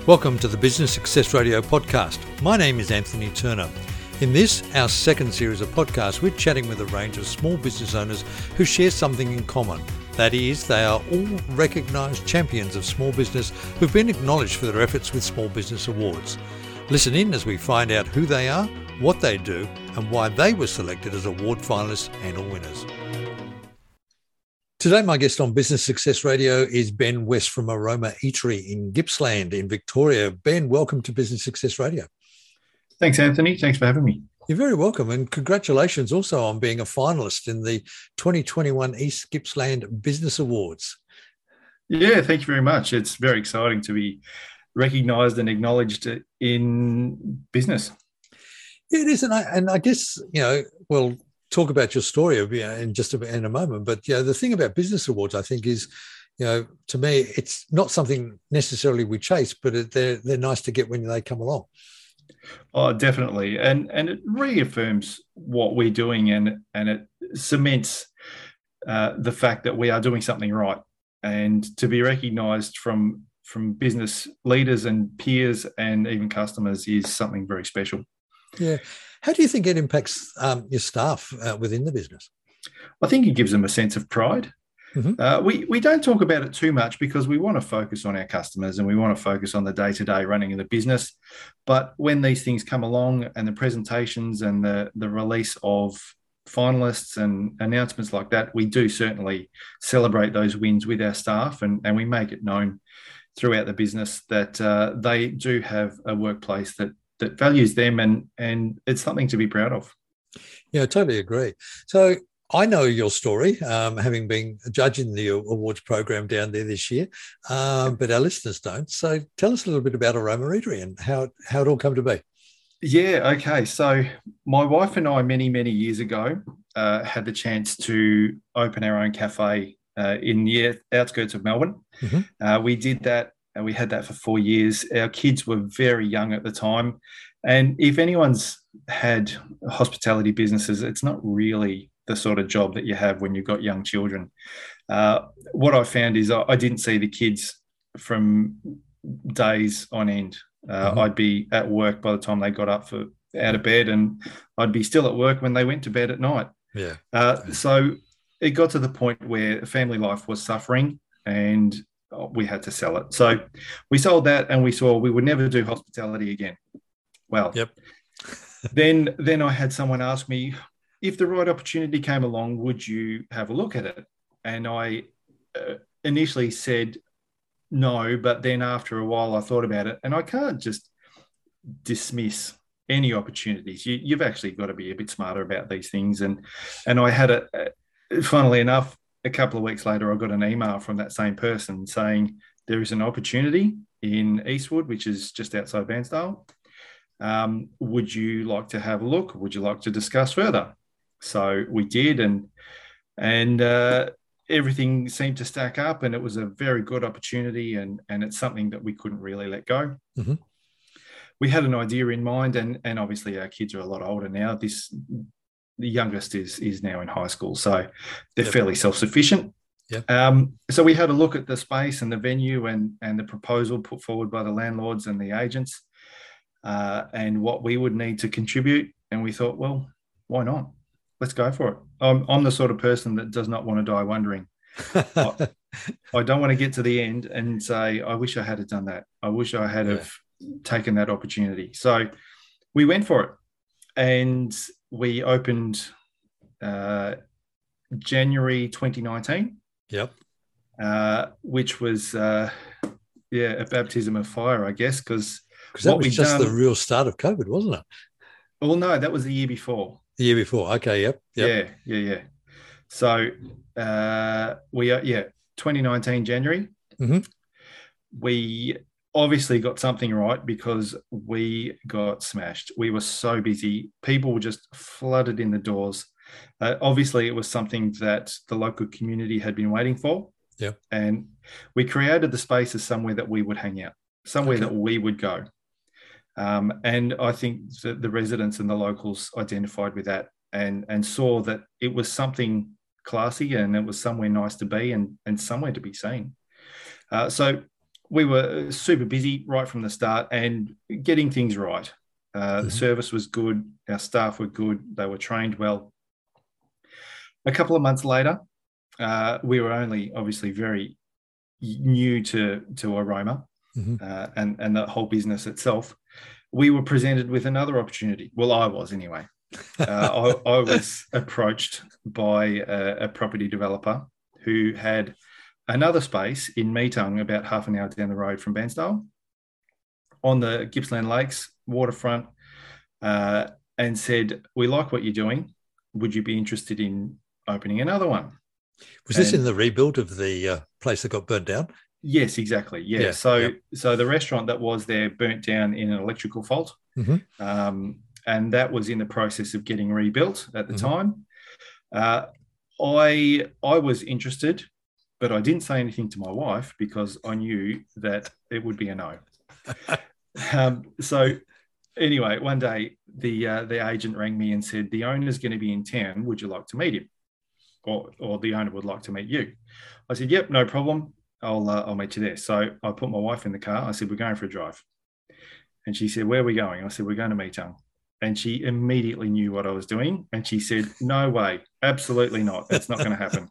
Welcome to the Business Success Radio podcast. My name is Anthony Turner. In this, our second series of podcasts, we're chatting with a range of small business owners who share something in common. That is, they are all recognised champions of small business who've been acknowledged for their efforts with Small Business Awards. Listen in as we find out who they are, what they do, and why they were selected as award finalists and or winners. Today, my guest on Business Success Radio is Ben West from Aroma Eatery in Gippsland in Victoria. Ben, welcome to Business Success Radio. Thanks, Anthony. Thanks for having me. You're very welcome, and congratulations also on being a finalist in the 2021 East Gippsland Business Awards. Yeah, thank you very much. It's very exciting to be recognised and acknowledged in business. Yeah, it is, and I guess, we'll talk about your story in just in a moment. But the thing about business awards, I think, is, to me, it's not something necessarily we chase, but they're nice to get when they come along. Oh, definitely, and it reaffirms what we're doing, and it cements the fact that we are doing something right, and to be recognised from business leaders and peers and even customers is something very special. Yeah. How do you think it impacts your staff within the business? I think it gives them a sense of pride. Mm-hmm. We don't talk about it too much because we want to focus on our customers and we want to focus on the day-to-day running of the business. But when these things come along and the presentations and the release of finalists and announcements like that, we do certainly celebrate those wins with our staff, and we make it known throughout the business that they do have a workplace that values them, and it's something to be proud of. Yeah, I totally agree. So I know your story, having been a judge in the awards program down there this year, but our listeners don't. So tell us a little bit about Aroma Eatery and how it all come to be. Yeah, okay. So my wife and I, many, many years ago, had the chance to open our own cafe in the outskirts of Melbourne. Mm-hmm. We did that. And we had that for 4 years. Our kids were very young at the time. And if anyone's had hospitality businesses, it's not really the sort of job that you have when you've got young children. What I found is I didn't see the kids from days on end. Mm-hmm. I'd be at work by the time they got up out of bed, and I'd be still at work when they went to bed at night. Yeah. So it got to the point where family life was suffering, and we had to sell it. So we sold that, and we saw we would never do hospitality again. Well, yep. then I had someone ask me, if the right opportunity came along, would you have a look at it? And I initially said no, but then after a while I thought about it, and I can't just dismiss any opportunities. You've actually got to be a bit smarter about these things. And I had funnily enough, a couple of weeks later, I got an email from that same person saying there is an opportunity in Eastwood, which is just outside Bairnsdale. Would you like to have a look? Would you like to discuss further? So we did, and everything seemed to stack up, and it was a very good opportunity, and it's something that we couldn't really let go. Mm-hmm. We had an idea in mind, and obviously our kids are a lot older now. The youngest is now in high school, so they're fairly self-sufficient. Yep. So we had a look at the space and the venue and the proposal put forward by the landlords and the agents, and what we would need to contribute. And we thought, well, why not? Let's go for it. I'm the sort of person that does not want to die wondering. I don't want to get to the end and say, I wish I had done that. I wish I had have taken that opportunity. So we went for it. And we opened January 2019. Yep. Which was a baptism of fire, I guess, because that was just the real start of COVID, wasn't it? Well, no, that was the year before. The year before. Okay. Yep. Yeah. So 2019 January. Mm-hmm. We obviously got something right because we got smashed. We were so busy. People were just flooded in the doors. Obviously, it was something that the local community had been waiting for. Yeah. And we created the space as somewhere that we would hang out, somewhere that we would go. And I think that the residents and the locals identified with that and saw that it was something classy and it was somewhere nice to be and somewhere to be seen. So we were super busy right from the start and getting things right. The service was good. Our staff were good. They were trained well. A couple of months later, we were only obviously very new to Aroma and the whole business itself. We were presented with another opportunity. Well, I was anyway. I was approached by a property developer who had another space in Meetung, about half an hour down the road from Bairnsdale, on the Gippsland Lakes waterfront, and said, "We like what you're doing. Would you be interested in opening another one?" Was this in the rebuild of the place that got burnt down? Yes, exactly. Yeah. So the restaurant that was there burnt down in an electrical fault, and that was in the process of getting rebuilt at the time. I was interested, but I didn't say anything to my wife because I knew that it would be a no. So anyway, one day the agent rang me and said, "The owner's going to be in town. Would you like to meet him? Or the owner would like to meet you." I said, "Yep, no problem. I'll meet you there." So I put my wife in the car. I said, "We're going for a drive." And she said, "Where are we going?" I said, "We're going to Meetung." And she immediately knew what I was doing. And she said, "No way. Absolutely not. That's not going to happen."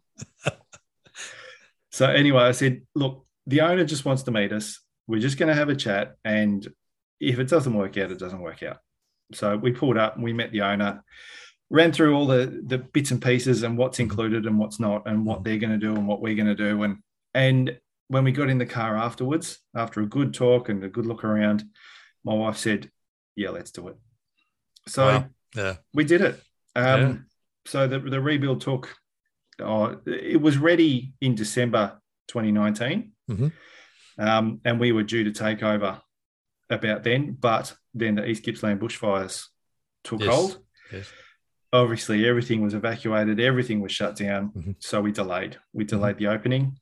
So anyway, I said, "Look, the owner just wants to meet us. We're just going to have a chat. And if it doesn't work out, it doesn't work out." So we pulled up and we met the owner, ran through all the bits and pieces and what's included and what's not and what they're going to do and what we're going to do. And when we got in the car afterwards, after a good talk and a good look around, my wife said, "Yeah, let's do it." So we did it. So the rebuild took, it was ready in December 2019. And we were due to take over about then, but then the East Gippsland bushfires took hold. Yes. Obviously, everything was evacuated. Everything was shut down. So we delayed. We delayed the opening.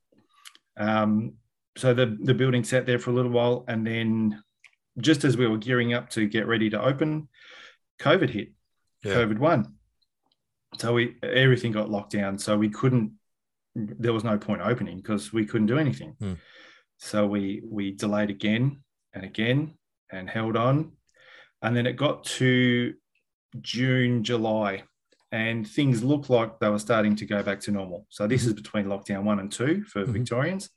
So the building sat there for a little while. And then just as we were gearing up to get ready to open, COVID hit. COVID won. So everything got locked down. So there was no point opening because we couldn't do anything. So we delayed again and held on. And then it got to June, July, and things looked like they were starting to go back to normal. So this is between lockdown 1 and 2 for Victorians.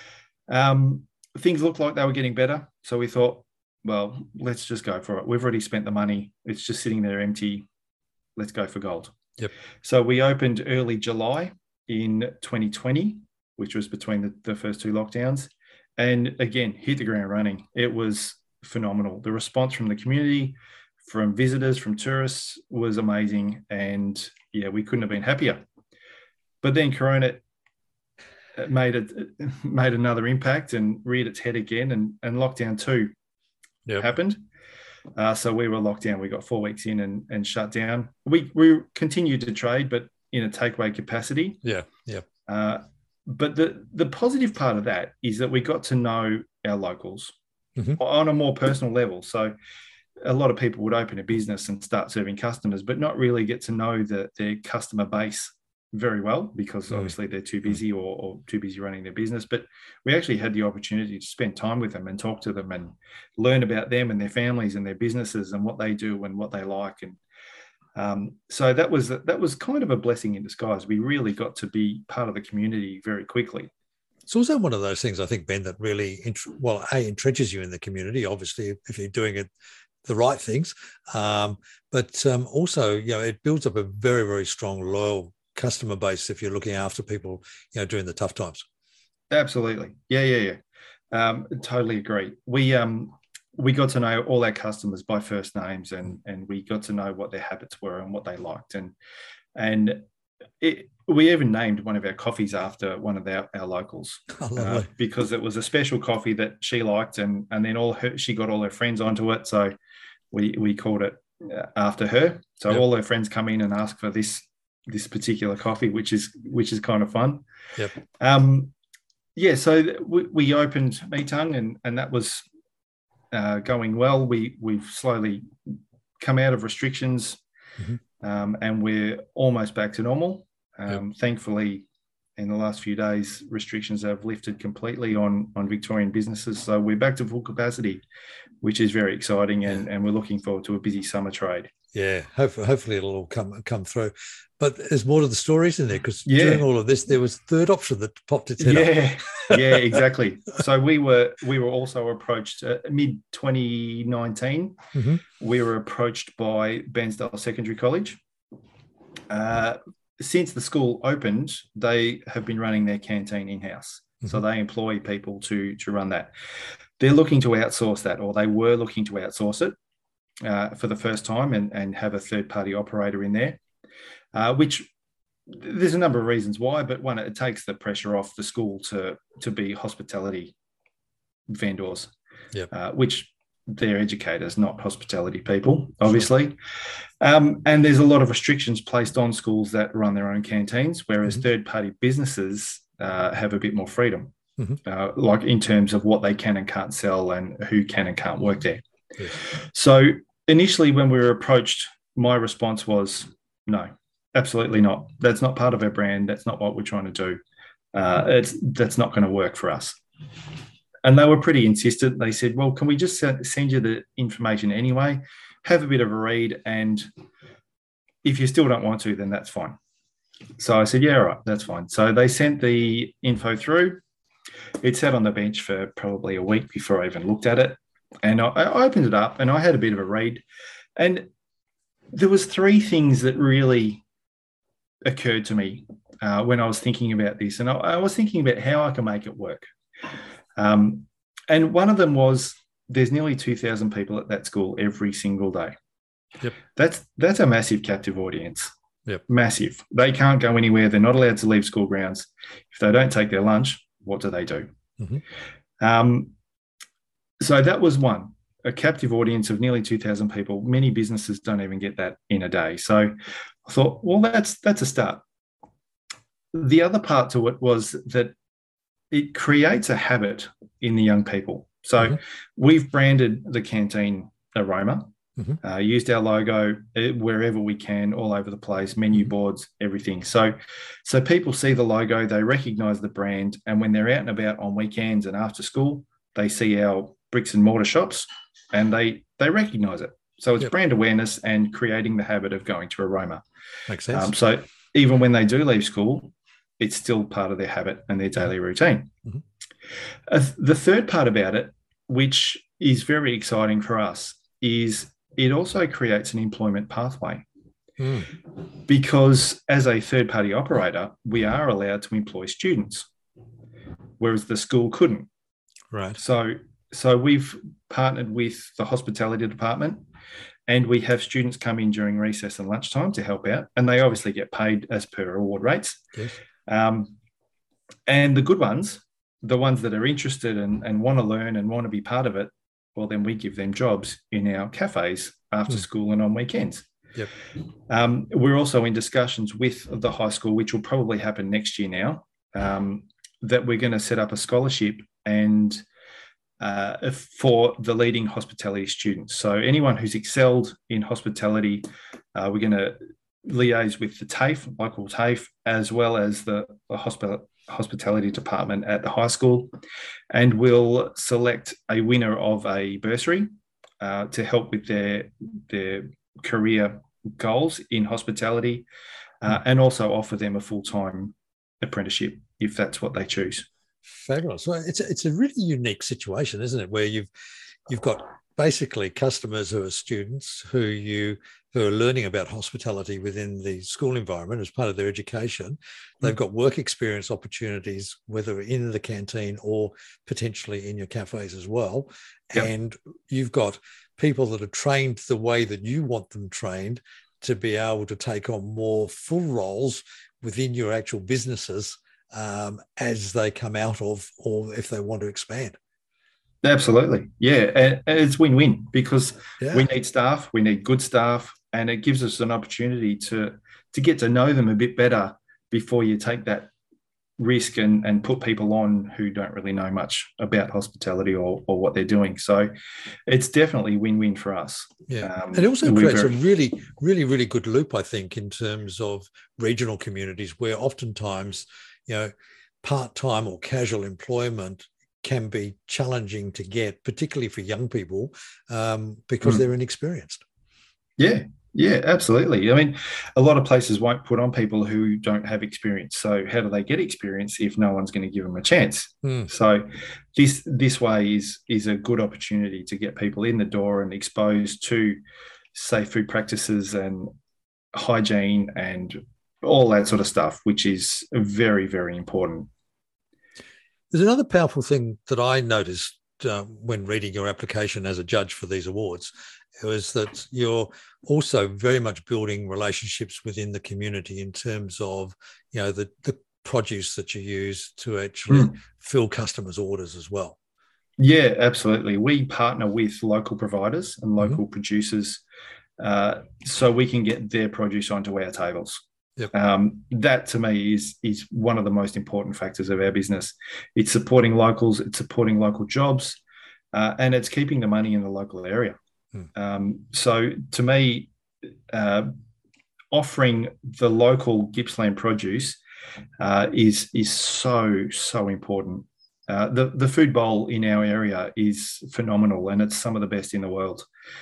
Things looked like they were getting better. So we thought, well, let's just go for it. We've already spent the money. It's just sitting there empty. Let's go for gold. Yep. So we opened early July in 2020, which was between the first two lockdowns. And again, hit the ground running. It was phenomenal. The response from the community, from visitors, from tourists was amazing. And yeah, we couldn't have been happier. But then Corona made another impact and reared its head again, and lockdown 2 happened. So we were locked down. We got 4 weeks in and shut down. We continued to trade, but in a takeaway capacity. But the positive part of that is that we got to know our locals on a more personal level. So a lot of people would open a business and start serving customers, but not really get to know their customer base very well because obviously they're too busy or too busy running their business. But we actually had the opportunity to spend time with them and talk to them and learn about them and their families and their businesses and what they do and what they like. And so that was kind of a blessing in disguise. We really got to be part of the community very quickly. It's also one of those things, I think, Ben, that really, entrenches you in the community, obviously, if you're doing it the right things. But also, it builds up a very, very strong, loyal customer base if you're looking after people, during the tough times. Absolutely. Yeah. Totally agree. We got to know all our customers by first names and we got to know what their habits were and what they liked. And we even named one of our coffees after one of our locals because it was a special coffee that she liked and then she got all her friends onto it. So we called it after her. So all her friends come in and ask for this particular coffee, which is kind of fun. So we opened Meetung and that was going well. We've slowly come out of restrictions and we're almost back to normal. Thankfully, in the last few days, restrictions have lifted completely on Victorian businesses. So we're back to full capacity, which is very exciting, and we're looking forward to a busy summer trade. Yeah, hopefully it'll all come through. But there's more to the stories in there, because during all of this, there was a third option that popped its head up. Yeah, exactly. So we were also approached mid 2019. Mm-hmm. We were approached by Bairnsdale Secondary College. Since the school opened, they have been running their canteen in-house. Mm-hmm. So they employ people to run that. They're looking to outsource that, or they were looking to outsource it for the first time and have a third-party operator in there, which there's a number of reasons why, but one, it takes the pressure off the school to be hospitality vendors, which they're educators, not hospitality people, obviously. Sure. And there's a lot of restrictions placed on schools that run their own canteens, whereas third-party businesses have a bit more freedom, like in terms of what they can and can't sell and who can and can't work there. Yes. So initially when we were approached, my response was, no, absolutely not. That's not part of our brand. That's not what we're trying to do. That's not going to work for us. And they were pretty insistent. They said, well, can we just send you the information anyway, have a bit of a read, and if you still don't want to, then that's fine. So I said, yeah, all right, that's fine. So they sent the info through. It sat on the bench for probably a week before I even looked at it. And I opened it up and I had a bit of a read. And there was three things that really occurred to me when I was thinking about this. And I was thinking about how I can make it work. And one of them was, there's nearly 2,000 people at that school every single day. Yep. That's a massive captive audience. Yep. Massive. They can't go anywhere. They're not allowed to leave school grounds. If they don't take their lunch, what do they do? Mm-hmm. So that was one, a captive audience of nearly 2,000 people. Many businesses don't even get that in a day. So I thought, well, that's a start. The other part to it was that it creates a habit in the young people. So we've branded the canteen Aroma, used our logo wherever we can, all over the place, menu boards, everything. So people see the logo, they recognise the brand, and when they're out and about on weekends and after school, they see our bricks and mortar shops and they recognise it. So it's brand awareness and creating the habit of going to Aroma. Makes sense. So even when they do leave school, it's still part of their habit and their daily routine. The third part about it, which is very exciting for us, is it also creates an employment pathway. Because as a third-party operator, we are allowed to employ students, whereas the school couldn't. Right. So we've partnered with the hospitality department, and we have students come in during recess and lunchtime to help out, and they obviously get paid as per award rates. Yes. And the good ones, the ones that are interested and want to learn and want to be part of it, well, then we give them jobs in our cafes after school and on weekends. Yep. We're also in discussions with the high school, which will probably happen next year now, that we're going to set up a scholarship and for the leading hospitality students. So anyone who's excelled in hospitality, we're going to liaise with the TAFE, local TAFE, as well as the hospitality department at the high school, and we'll select a winner of a bursary to help with their career goals in hospitality, and also offer them a full-time apprenticeship if that's what they choose. Fabulous. Well, it's a really unique situation, isn't it, where you've got basically customers who are students who are learning about hospitality within the school environment as part of their education. They've got work experience opportunities, whether in the canteen or potentially in your cafes as well. Yep. And you've got people that are trained the way that you want them trained to be able to take on more full roles within your actual businesses as they come out of, or if they want to expand. Absolutely. Yeah. And it's win-win because we need staff, we need good staff, and it gives us an opportunity to get to know them a bit better before you take that risk and put people on who don't really know much about hospitality or what they're doing. So it's definitely win-win for us. Yeah. And it also creates a really, really, really good loop, I think, in terms of regional communities where oftentimes part-time or casual employment can be challenging to get, particularly for young people, because they're inexperienced. Yeah, absolutely. I mean, a lot of places won't put on people who don't have experience. So how do they get experience if no one's going to give them a chance? So this way is a good opportunity to get people in the door and exposed to safe food practices and hygiene and all that sort of stuff, which is very, very important. There's another powerful thing that I noticed when reading your application as a judge for these awards, was that you're also very much building relationships within the community in terms of, the produce that you use to actually fill customers' orders as well. Yeah, absolutely. We partner with local providers and local producers so we can get their produce onto our tables. Yep. That to me is one of the most important factors of our business. It's supporting locals, it's supporting local jobs, and it's keeping the money in the local area. So to me, offering the local Gippsland produce is so important. The food bowl in our area is phenomenal, and it's some of the best in the world.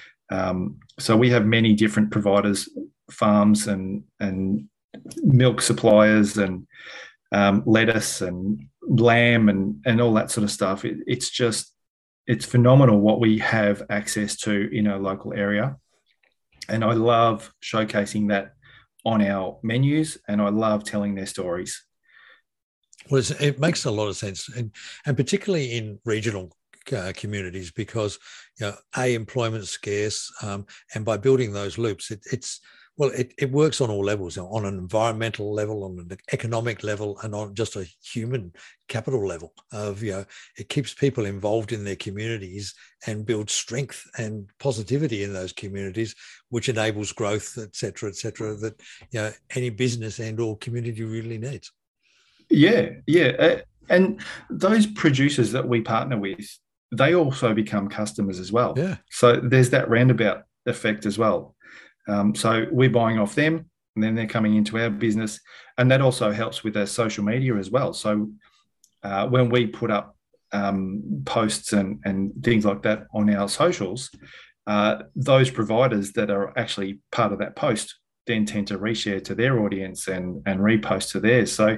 So we have many different providers, farms and milk suppliers and lettuce and lamb and all that sort of stuff. It's phenomenal what we have access to in our local area. And I love showcasing that on our menus, and I love telling their stories. Well, it makes a lot of sense, and particularly in regional communities, because employment's scarce, and by building those loops, it works on all levels, on an environmental level, on an economic level, and on just a human capital level. It keeps people involved in their communities and builds strength and positivity in those communities, which enables growth, et cetera, that any business and or community really needs. Yeah. And those producers that we partner with, they also become customers as well. Yeah. So there's that roundabout effect as well. So we're buying off them, and then they're coming into our business, and that also helps with our social media as well. So when we put up posts and things like that on our socials, those providers that are actually part of that post then tend to reshare to their audience and repost to theirs. So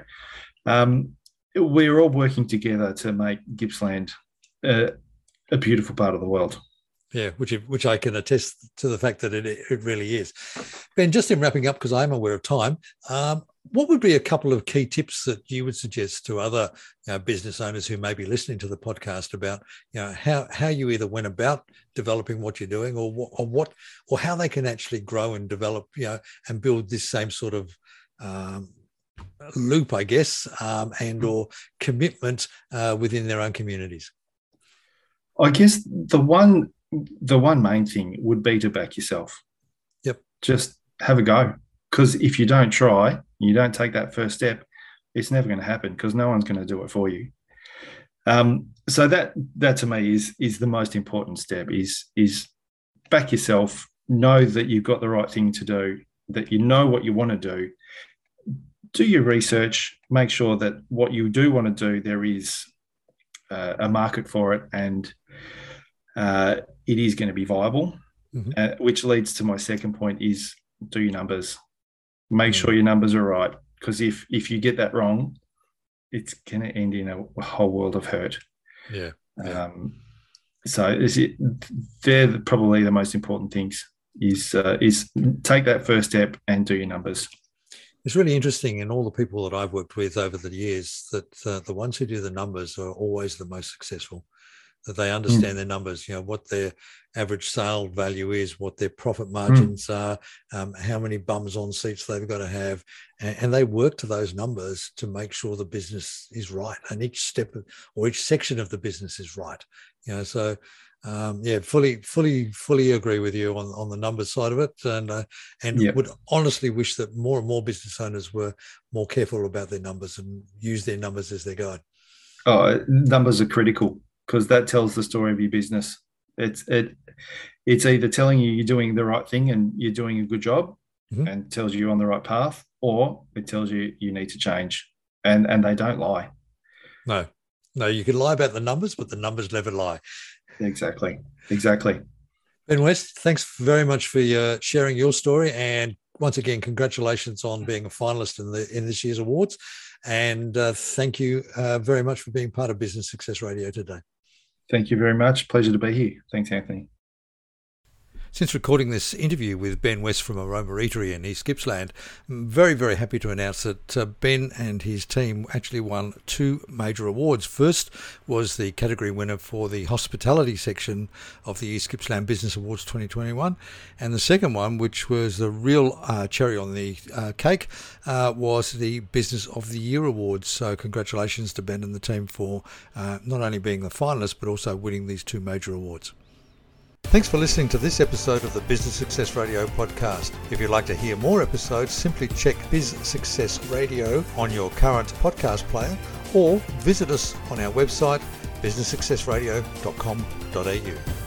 we're all working together to make Gippsland a beautiful part of the world. Yeah, which I can attest to the fact that it really is. Ben, just in wrapping up, because I'm aware of time, what would be a couple of key tips that you would suggest to other business owners who may be listening to the podcast about how you either went about developing what you're doing, or how they can actually grow and develop and build this same sort of loop, I guess, and or commitment within their own communities? I guess the one main thing would be to back yourself. Yep. Just have a go. Because if you don't try, you don't take that first step, it's never going to happen, because no one's going to do it for you. So that to me is the most important step, is back yourself, know that you've got the right thing to do, that you know what you want to do your research, make sure that what you do want to do, there is a market for it, and it is going to be viable, which leads to my second point, is do your numbers. Make sure your numbers are right, because if you get that wrong, it's going to end in a whole world of hurt. Yeah. So they're probably the most important things, is take that first step and do your numbers. It's really interesting in all the people that I've worked with over the years that the ones who do the numbers are always the most successful, that they understand their numbers, what their average sale value is, what their profit margins are, how many bums on seats they've got to have. And they work to those numbers to make sure the business is right, and each step or each section of the business is right. So fully agree with you on the numbers side of it, and would honestly wish that more and more business owners were more careful about their numbers and use their numbers as their guide. Oh, numbers are critical, because that tells the story of your business. It's either telling you you're doing the right thing and you're doing a good job and tells you you're on the right path, or it tells you you need to change. and they don't lie. No, you can lie about the numbers, but the numbers never lie. Exactly. Ben West, thanks very much for sharing your story, and once again, congratulations on being a finalist in this year's awards, and thank you very much for being part of Business Success Radio today. Thank you very much. Pleasure to be here. Thanks, Anthony. Since recording this interview with Ben West from Aroma Eatery in East Gippsland, I'm very, very happy to announce that Ben and his team actually won 2 major awards. First was the category winner for the hospitality section of the East Gippsland Business Awards 2021. And the second one, which was the real cherry on the cake, was the Business of the Year Awards. So congratulations to Ben and the team for not only being the finalists, but also winning these 2 major awards. Thanks for listening to this episode of the Business Success Radio podcast. If you'd like to hear more episodes, simply check Biz Success Radio on your current podcast player or visit us on our website, businesssuccessradio.com.au.